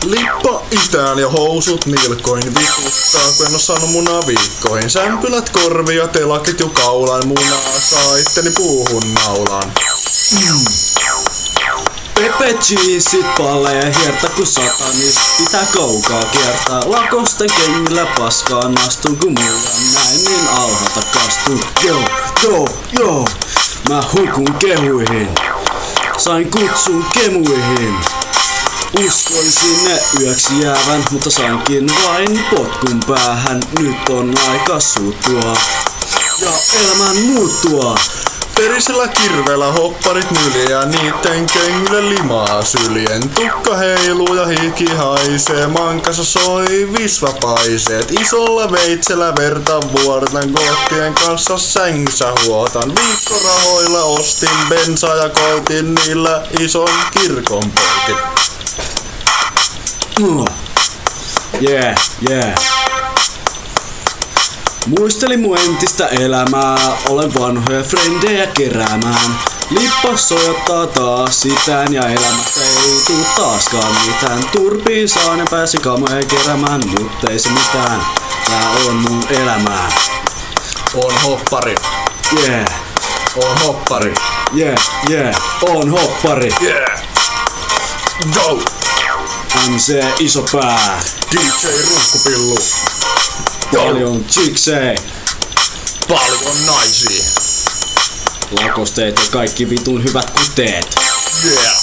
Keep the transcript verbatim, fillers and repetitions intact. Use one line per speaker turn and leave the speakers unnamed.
Lippa itään ja housut nilkoin vituttaa, kun en oo saanut munaa viikkoihin. Sämpylät korvia, telakit jo kaulan, munaa saa itteni puuhun naulaan.
Mm. Pepe cheesit pallee hiertä ku satanis. Pitää kaukaa kiertää lakosten kengillä paskaan astun, kun mulla näin niin alhaalta kastun. Joo, joo, joo, mä hukun kehuihin. Sain kutsun kemuihin. Uskoin sinne yöksi jäävän, mutta sainkin vain potkun päähän. Nyt on aika suuttua ja elämän muuttua.
Verisellä kirveellä hopparit nyliä, niitten kengille limaa syljen. Tukka heiluu ja hiki haisee, mankassa soi visvapaiseet. Isolla veitsellä verta vuortan, koottien kanssa sängyssä huotan. Viikkorahoilla ostin bensaa ja koitin niillä ison kirkon poltin.
Mm. Yeah, yeah. Muistelin mun entistä elämää, olen vanhoja frendejä keräämään. Lippa sojottaa taas sitään ja elämästä ei tuu taaskaan mitään. Turpiin saan ja pääsin kamoja keräämään, mut ei se mitään. Tää on mun elämää.
On hoppari.
Yeah.
On hoppari.
Yeah, yeah. On hoppari.
Yeah. Go!
M C iso pää.
D J Ruuskupillu.
Paljon chiksei.
Paljon naisia.
Lakosteet ja kaikki vitun hyvät kuteet.
Yeah.